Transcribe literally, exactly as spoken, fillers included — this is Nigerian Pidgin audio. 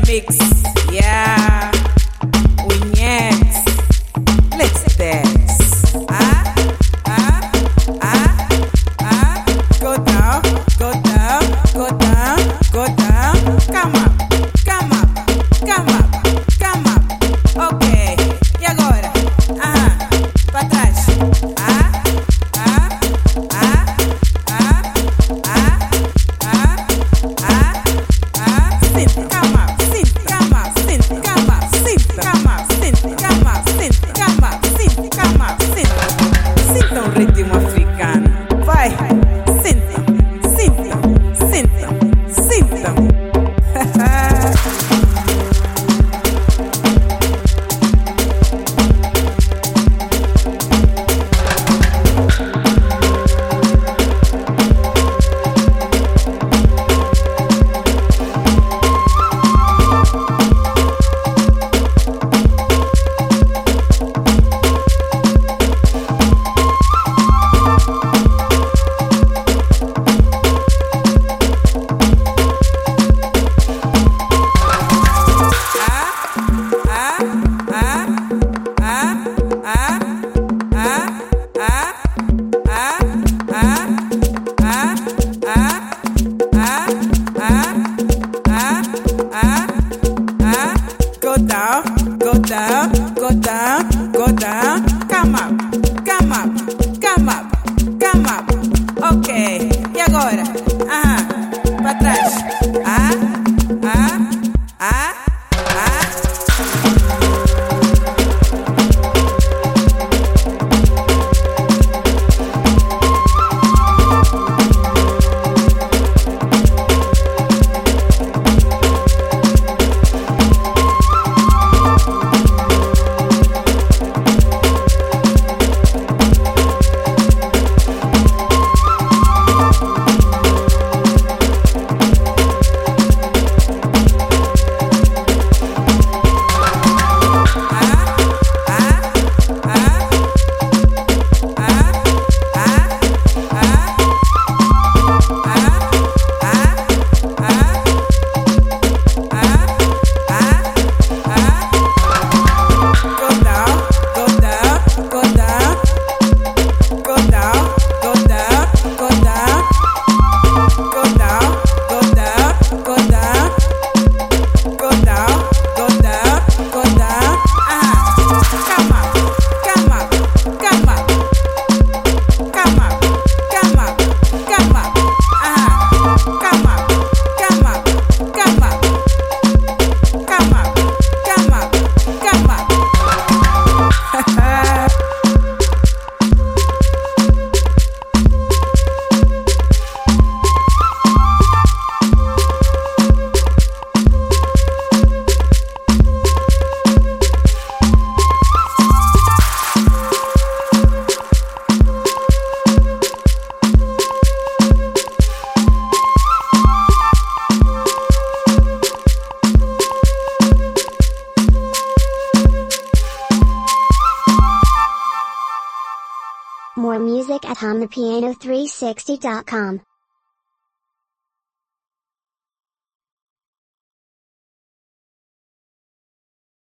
mix. Yeah, Wignets. Let's dance. Ah, ah, ah, ah. Go down, go down, go down, go down. Come up, come up, come up, come up. Ok, e agora? Aham, pra trás. Ah, ah, ah, ah, ah, ah, ah, ah. Sit, come up, sit, come up, sit, come up, sit, come up, sit, come up, sit, come up, sit, come up, sit. Sinta um ritmo africano. Vai, sinta, sinta, sinta, sinta. Go down, go down, go down, go down. Come up, come up, come up, come up. Ok, e agora? Aham, pra trás. Ah, ah, ah, ah. More music at hum the piano three sixty dot com.